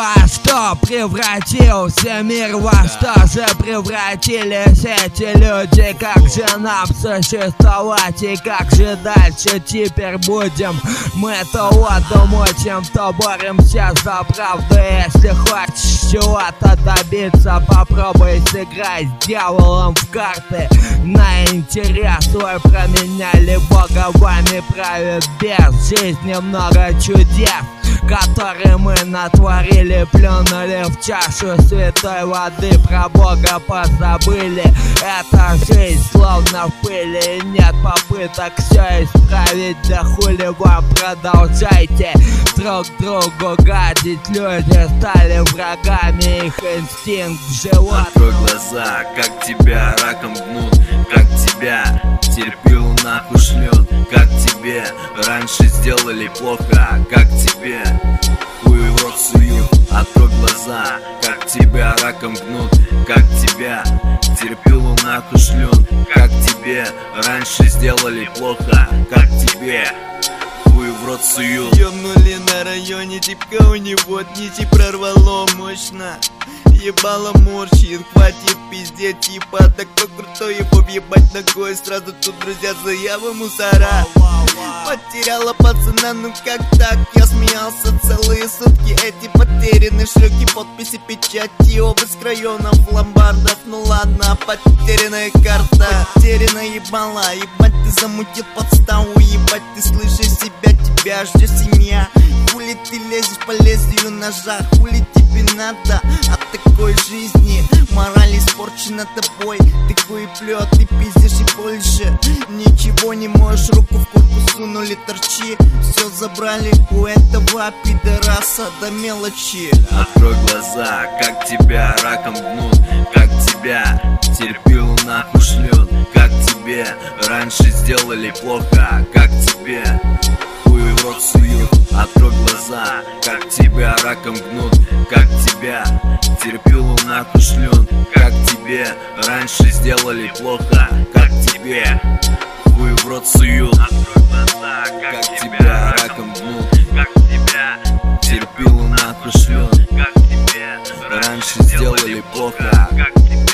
во что превратился мир, во что же превратились эти люди? Как же нам существовать и как же дальше теперь будем? Мы-то вот думаем, то боремся за правду. Если хочешь чего-то добиться, попробуй сыграть с дьяволом в карты. На интерес свой променяли, Бога вами правит без жизни много чудес, которые мы натворили, плюнули в чашу святой воды, про Бога позабыли. Эта жизнь словно в пыли, нет попыток все исправить. Да хули вам, продолжайте друг другу гадить. Люди стали врагами, их инстинкт живот. Открой глаза, как тебя раком гнут, как тебя терпил нахуй шлет, как тебе раньше сделали плохо, как тебе хуй в рот суют. Открой глаза, как тебя раком гнут, как тебя терпил нахуй шлет, как тебе раньше сделали плохо, как тебе хуй в рот суют. Ёбнули на районе, типка у него нити прорвало мощно. Ебало морщит, хватит пиздеть, типа такой крутой, его въебать ногой. Сразу тут, друзья, заявы мусора. Потеряла пацана, ну как так? Я смеялся целые сутки. Эти потерянные шлюхи, подписи, печати, обыск районов, ломбардов. Ну ладно, потерянная карта, потерянная ебала. Ебать, ты замутил подставу, ебать, ты слышишь себя, тебя ждет семья. Хули ты лезешь по лезвию ножа, хули тебе надо от такой жизни? Мораль испорчена тобой, ты хуеплет, ты пиздишь и больше ничего не можешь, руку в куртку сунули, торчи. Все забрали у этого пидораса до мелочи. Открой глаза, как тебя раком гнут, как тебя терпил нахуй шлет, как тебе раньше сделали плохо, как тебе хуй в рот суют. Открой глаза, как тебя раком гнут, как тебя терпил нахуй шлет, как тебе раньше сделали плохо, как тебе хуй в рот суют. Открой глаза, как тебя раком гнут, как тебя терпил нахуй шлет, как тебе раньше сделали плохо, как тебе